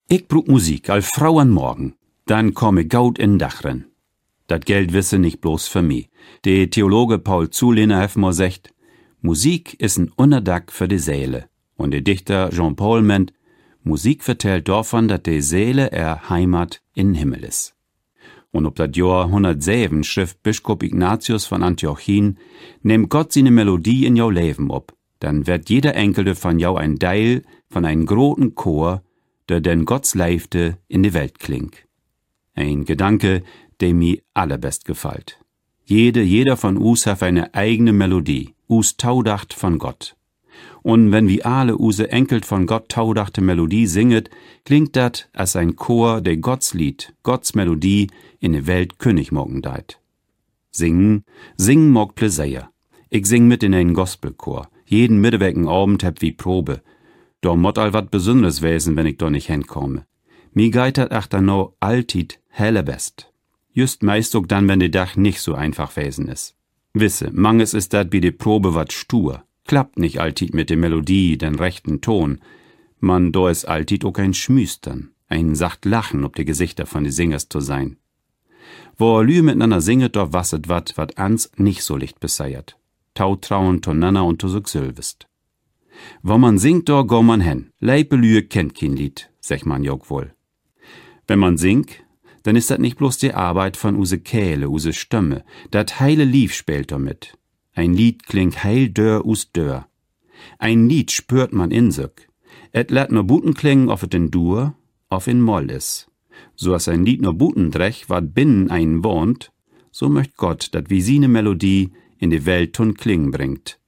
Ich brauch Musik, als Frau an Morgen. Dann komme gaut in Dach rin. Dat Geld wisse nicht bloß für mich. Der Theologe Paul Zulehner hef mal sagt, Musik is ein Unterdack für die Seele. Und der Dichter Jean Paul meint, Musik vertellt davon, dat die Seele Heimat in Himmel is. Und ob dat Jahr 107 schrift Bischop Ignatius von Antiochien, nehm Gott seine Melodie in jou Leben ob, dann wird jeder Enkelte von jou ein Teil von einem großen Chor, der denn Gottes Leifte in die Welt klingt. Ein Gedanke, der mir allerbest gefällt. Jeder von us hat eine eigene Melodie, us taudacht von Gott. Und wenn wir alle use Enkelt von Gott taudachte Melodie singet, klingt dat als ein Chor, der Gottes Lied, Gottes Melodie in die Welt König morgen deit. Singen mag Pläsier. Ich sing mit in einen Gospelchor. Jeden Mittwochen Abend hab wie Probe. Da mott all wat Besonderes wesen, wenn ich da nicht hinkomme. Mi geitert achter no alltit helle best. Just meist auch dann, wenn de Dach nicht so einfach wesen is. Wisse, manches ist dat wie de Probe wat stur. Klappt nicht alltit mit de Melodie, den rechten Ton. Man, da is alltit auch ein Schmüstern, ein sacht Lachen ob de Gesichter von de Singers zu sein. Wo Lü miteinander singet, da wasset wat ans nicht so licht beseiert. Tautrauen tonanna und to so Sylvest. Wo man singt, da go man hen. Leipelühe kennt kein Lied, sech man jog wohl. Wenn man singt, dann ist dat nicht bloß die Arbeit von use Kehle, use Stimme. Dat heile Lief spielt damit. Ein Lied klingt heil dör us dör. Ein Lied spürt man in sich. Et lädt nur Buten klingen, ob et in Dur, ob in Moll is. So as ein Lied nur Buten drech, wat binnen einen wohnt, so möcht Gott, dat wie sie ne Melodie in die Welt tun klingen bringt.